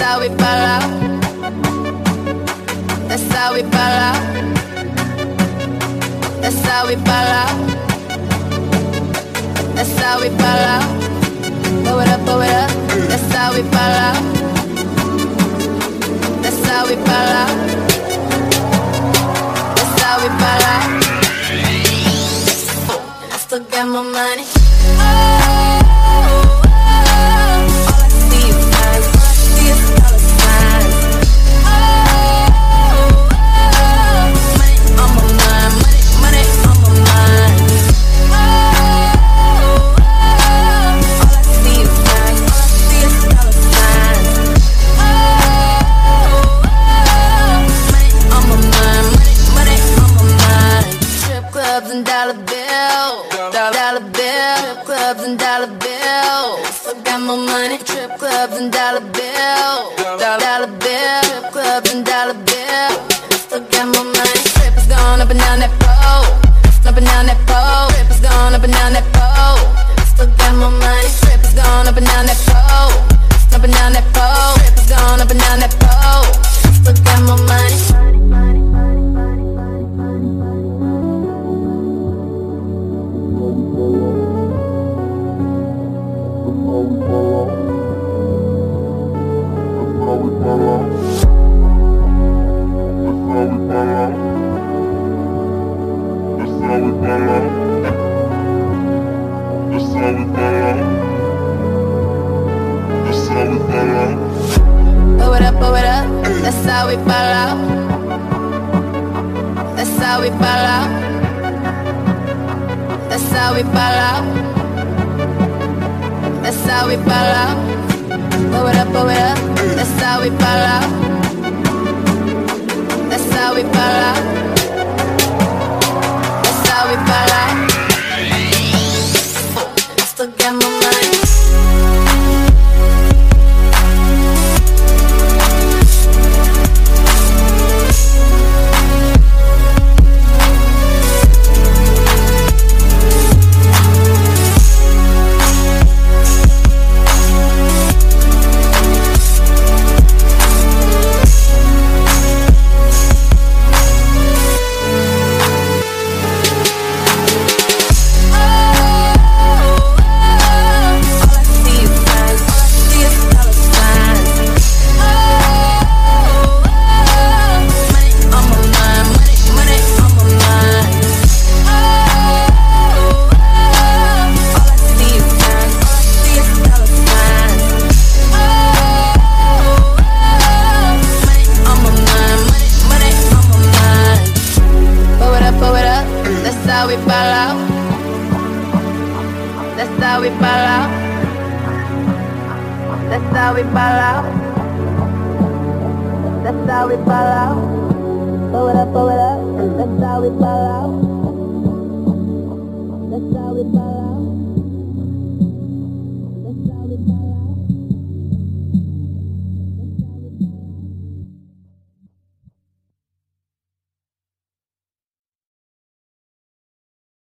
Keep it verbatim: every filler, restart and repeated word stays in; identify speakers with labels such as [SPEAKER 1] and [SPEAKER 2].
[SPEAKER 1] how we ball out. That's how we ball out. That's how we ball out. That's how we ball out. Blow it up, blow it up. That's how we ball out. That's how we ball out. That's how we ball out. And I still got my money. And dollar bills, dollar bills, trip clubs and dollar bills. Still got more money, trip clubs and dollar bills, dollar bills, trip clubs and dollar bills. Still got more money. Strippers gone up and down that pole, up and down that pole. Strippers gone up and down that pole. Still got more money. Strippers gone up and down that pole, up and down that pole. Strippers gone up and down that pole. Still got more money. Blow it up, blow it up. That's how we ball out. That's how we ball out. That's how we ball out. That's how we ball out. Blow it up, blow it up. That's how we ball out. That's how we ball out. That's how we ball out. I still got my money. That's how we ball out. That's how we ball out. That's how we ball out. That's how we ball out. Blow it up, blow it up. That's how we ball out. That's how we ball out.